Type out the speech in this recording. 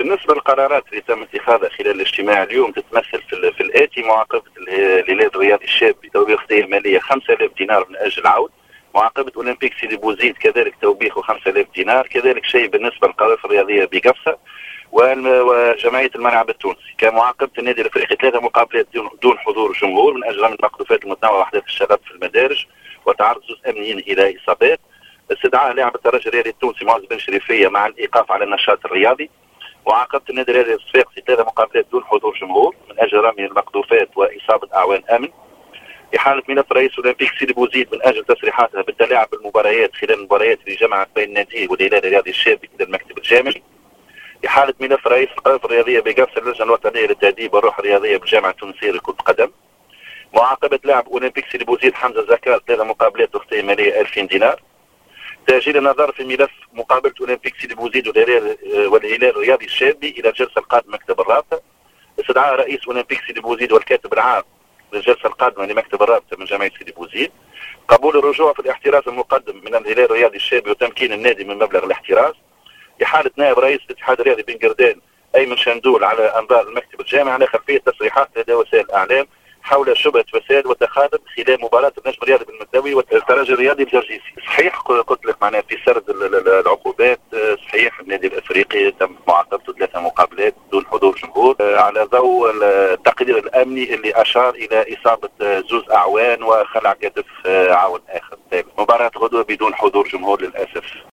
بالنسبة للقرارات اللي تم اتخاذها خلال الاجتماع اليوم تتمثل في الآتي: معاقبة الهلال الرياضي الشاب بتوبيخ مالية 5000 دينار من أجل العود، معاقبة أولمبيك سيدي بوزيد كذلك توبيخه 5000 دينار، كذلك شيء بالنسبة للقرارات الرياضية بقفصة وجمعية الملعب التونسي. كمعاقبة النادي الافريقي 3 مقابلات دون حضور جمهور من اجل رمي المقذوفات المتنوعة واحداث الشغب في المدارج وتعرض جزء امنيين الى اصابات. استدعاء لاعب الترجي الرياضي التونسي معز بن شريفية مع الايقاف على النشاط الرياضي. معاقبة النادي الرياضي الصفاقسي 3 مقابلات دون حضور جمهور من اجل رمي المقذوفات واصابة اعوان امن. إحالة ملف رئيس أولمبيك سيدي بوزيد من أجل تصريحاتها بالتلاعب بالمباريات خلال المباريات اللي جمعت بين النادي والهلال الرياضي الشابي إلى المكتب الجامعي. إحالة ملف رئيس القرارات الرياضية بقفص اللجنة الوطنية للتأديب والروح الرياضية بالجامعة التونسية لكرة القدم. معاقبة لاعب أولمبيك سيدي بوزيد حمزة زكار 3 مقابلات أختية مالية 2000 دينار. تأجيل النظر في ملف مقابلة أولمبيك سيدي بوزيد والهلال الرياضي الشابي إلى الجلسة القادمة مكتب الرابطة. استدعاء رئيس أولمبيك سيدي بوزيد والكاتب العام للجلسة القادمة لمكتب الرابطة من جمعية سيدي بوزيد. قبول الرجوع في الاحتراز المقدم من الهلال الرياضي الشابي وتمكين النادي من مبلغ الاحتراز. إحالة نائب رئيس الاتحاد الرياضي بن قردان أيمن شندول على أنظار المكتب الجامعي على خلفية تصريحات لدى وسائل الإعلام حول شبهة فساد وتخاذل خلال مباراة النجم الرياضي بالمدوي والترجي الرياضي الجرجيسي. صحيح قلت لك معناها في سرد العقوبات، صحيح النادي الافريقي تم معاقبته 3 مقابلات دون حضور جمهور على ضوء التقرير الامني اللي اشار الى اصابه زوز اعوان وخلع كتف عاون اخر. مباراة غدوة بدون حضور جمهور للاسف.